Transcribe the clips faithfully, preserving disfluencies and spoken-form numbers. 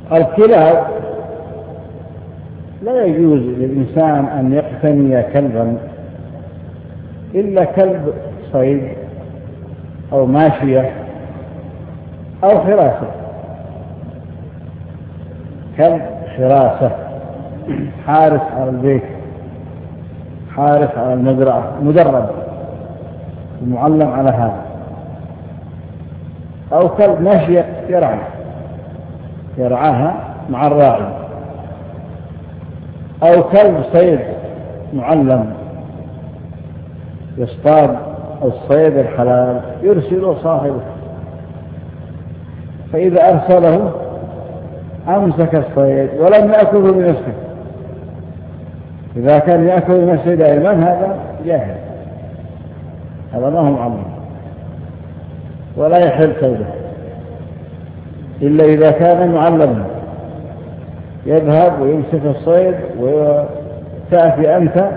الكلاب لا يجوز للإنسان أن يقتني كلبا إلا كلب صيد أو ماشية أو حراسة. كلب حراسة، حارس على البيت، حارس على المزرعة، مدرب معلم على هذا. أو كلب ماشية يرعى يرعاها مع الراعي. أو كلب صيد معلم يصطاد الصيد الحلال يرسل صاحبه، فإذا أرسله أمسك الصيد ولم يأكله بنفسه. إذا كان يأكل بنفسه دائما هذا جاهل، هذا ما هو معلم ولا يحل صيده إلا إذا كان معلما يذهب ويمسك الصيد وتأتي أنت،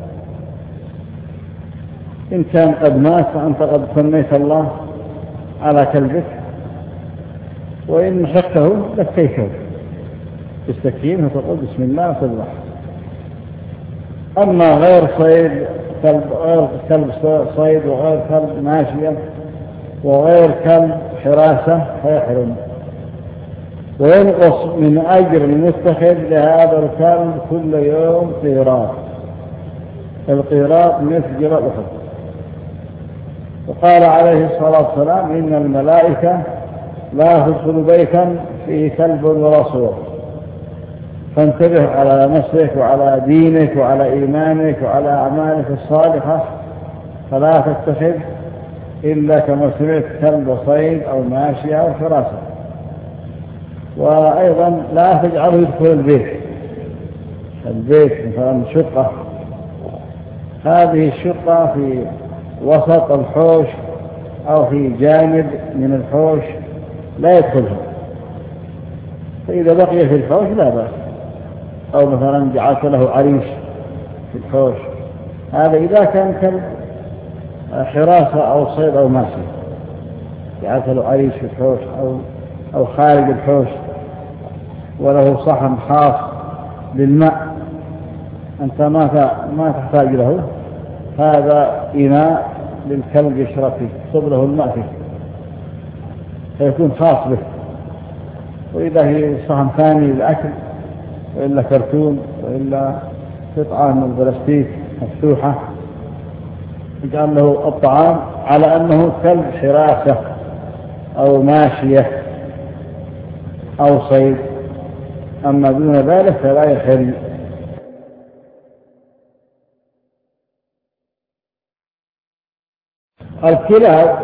إن كان قد مات فأنت قد سميت الله على كلبك، وإن مسكته لكيته بالسكين وتقول بسم الله وتذبح. أما غير صيد كلب غير كلب صيد وغير كلب ماشية وغير كلب حراسة فيحرم، وينقص من أجر المتخذ لهذا الكلب كل يوم قيراط. القيراط مثل جبل أحد. وقال عليه الصلاة والسلام إن الملائكة لا تدخل بيتا فيه كلب ولا صور، فانتبه على نفسك وعلى دينك وعلى إيمانك وعلى أعمالك الصالحة، فلا تتخذ إلا كما سمعت كلب صيد أو ماشية أو حراسة. وأيضا لا تجعله يدخل البيت البيت مثلا شقة، هذه الشقة في وسط الحوش أو في جانب من الحوش لا يدخلها، فإذا بقي في الحوش لا بأس. أو مثلا جعلت له عريش في الحوش، هذا إذا كان كلب حراسة أو صيد أو ماشي، جعلت له عريش في الحوش أو أو خارج الحوش وله صحن خاص للماء أنت ما ما تحتاج له، هذا إناء للكلب يشرب فيه، تصب له الماء فيه فيكون خاص به. وإذا هي صحن ثاني للأكل وإلا كرتون وإلا قطعة من البلاستيك مفتوحة يجعل له الطعام على أنه كلب حراسة أو ماشية أو صيد. أما دون ذلك فلا يحل. الكلاب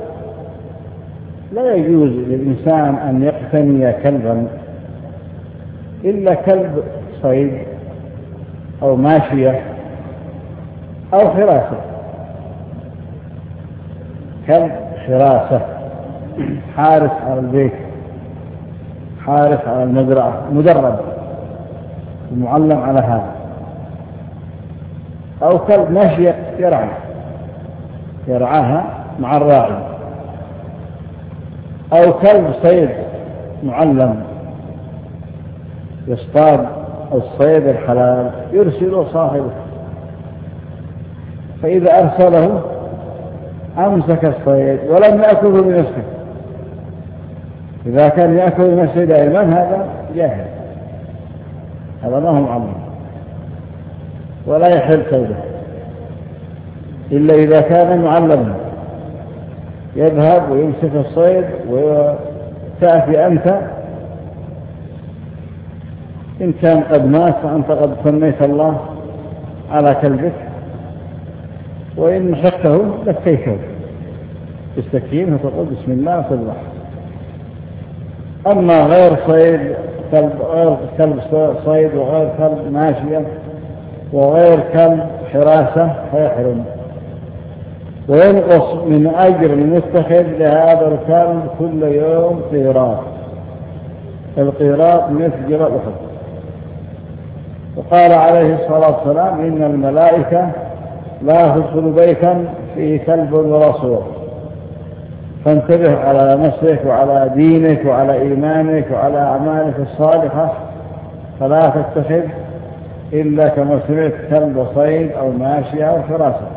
لا يجوز للإنسان أن يقتني كلبا إلا كلب صيد أو ماشية أو حراسة. كلب حراسة، حارس على البيت، حارس على المزرعة، مدرب معلم على هذا. أو كلب ماشية يرعى يرعاها مع الراعي. أو كلب صيد معلم يصطاد الصيد الحلال يرسل صاحبه، فإذا أرسله أمسك الصيد ولم يأكله بنفسه. إذا كان يأكل بنفسه دائما هذا جاهل، هذا ما هو معلم ولا يحل صيده إلا إذا كان معلما يذهب ويمسك الصيد وتأتي أنت، إن كان قد مات فأنت قد سميت الله على كلبك، وإن مسكته لكيته بالسكين وتقول بسم الله وتذبح. أما غير صيد كلب غير كلب صيد وغير كلب ماشية وغير كلب حراسة فيحرم، وينقص من أجر المتخذ لهذا الكلب كل يوم قيراط. القيراط مثل جبل أحد. وقال عليه الصلاة والسلام إن الملائكة لا تدخل بيتا فيه كلب ولا صور، فانتبه على نفسك وعلى دينك وعلى إيمانك وعلى أعمالك الصالحة، فلا تتخذ إلا كما سمعت كلب صيد أو ماشية أو فراسة.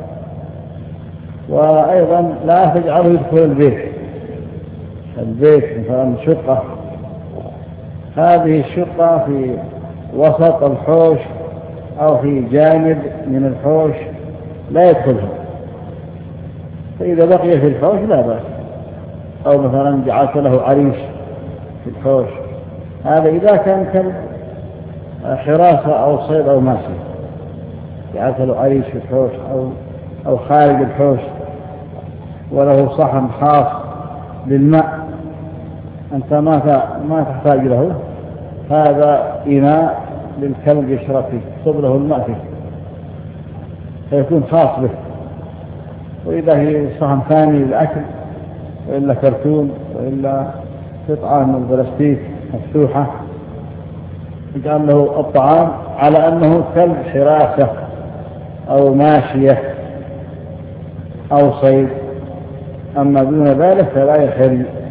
وأيضا لا تجعله يدخل البيت، البيت مثلا شقة، هذه الشقة في وسط الحوش أو في جانب من الحوش لا يدخلها، فإذا بقي في الحوش لا بأس. أو مثلا جعلت له عريش في الحوش، هذا إذا كان كلب حراسة أو صيد أو ماشي، جعلت له عريش في الحوش أو أو خارج الحوش، وله صحن خاص للماء أنت ما ما تحتاج له، هذا إناء للكلب يشرب فيه، تصب له الماء فيه فيكون خاص به. وإذا هي صحن ثاني للأكل، وإلا كرتون، وإلا قطعة من البلاستيك مفتوحة، يجعل له الطعام على أنه كلب حراسة أو ماشية أو صيد. أما دون ذلك فلا يحل